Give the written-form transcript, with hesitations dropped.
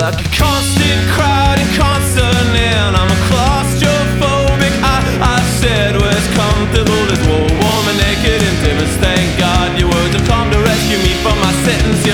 like a constant crowd in concert, and I'm a claustrophobic. I said, where's comfortable this war, warm and naked intimacy. Thank God your words have come to rescue me from my sentence.